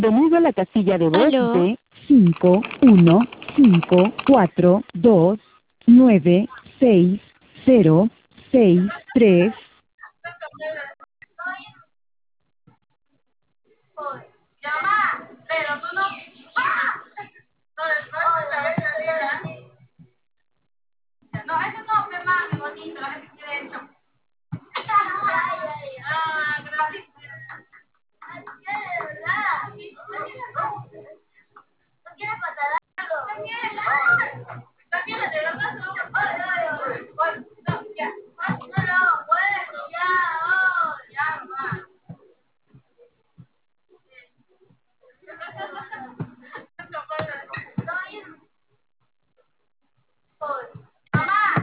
Venido a la casilla de voz Aló, de 51542966063.